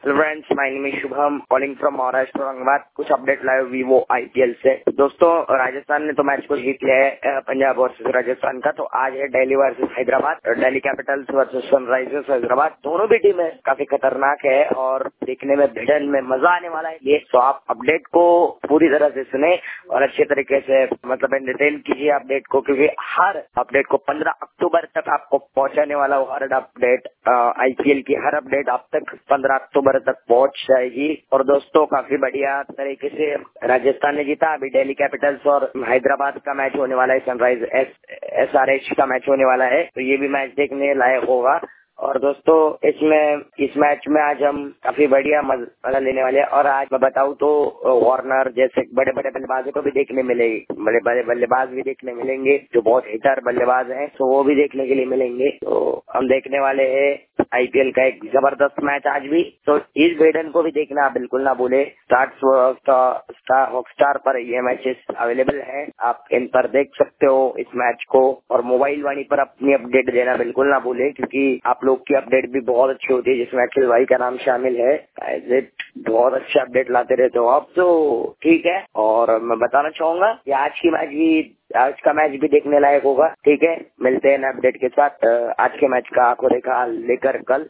Hello friends, my name is Shubham calling from Maharashtra Aurangabad. कुछ update लाए Vivo IPL से। दोस्तों, राजस्थान ने तो मैच को जीत लिया है, पंजाब वर्सेस राजस्थान का। तो आज है Delhi versus Hyderabad, Delhi Capitals versus Sunrisers Hyderabad. दोनों भी टीमें काफी खतरनाक है और देखने में भिड़न में मजा आने वाला है ये। तो आप अपडेट को पूरी तरह से सुने और अच्छे तरीके से मतलब डिटेल कीजिए अपडेट को, क्योंकि हर अपडेट को 15 अक्टूबर तक आपको पहुंचाने वाला हूँ। हर अपडेट आईपीएल की हर अपडेट आप तक 15 अक्टूबर तक पहुंच जाएगी। और दोस्तों, काफी बढ़िया तरीके से राजस्थान ने जीता। अभी दिल्ली कैपिटल्स और हैदराबाद का मैच होने वाला है, सनराइज एसआरएच का मैच होने वाला है। तो ये भी मैच देखने लायक होगा। और दोस्तों, इस मैच में आज हम काफी बढ़िया मजा लेने वाले हैं। और आज मैं बताऊं तो वार्नर जैसे बड़े बड़े बल्लेबाजों को भी देखने मिलेंगे, बड़े बड़े बल्लेबाज भी देखने मिलेंगे जो बहुत हिटर बल्लेबाज हैं, तो वो भी देखने के लिए मिलेंगे। तो हम देखने वाले हैं आईपीएल का एक जबरदस्त मैच आज भी। तो इस भिड़न को भी देखना बिल्कुल ना भूले। हॉटस्टार पर ये मैचेस अवेलेबल है, आप इन पर देख सकते हो इस मैच को। और मोबाइल वाणी पर अपनी अपडेट देना बिल्कुल ना भूले, क्योंकि आप लोग की अपडेट भी बहुत अच्छी होती है जिसमें अखिल भाई का नाम शामिल है। बहुत अच्छे अपडेट लाते रहते हो आप, तो ठीक है। और मैं बताना चाहूंगा कि आज का मैच भी देखने लायक होगा। ठीक है, मिलते हैं अपडेट के साथ आज के मैच का आंखों देखा लेकर कल।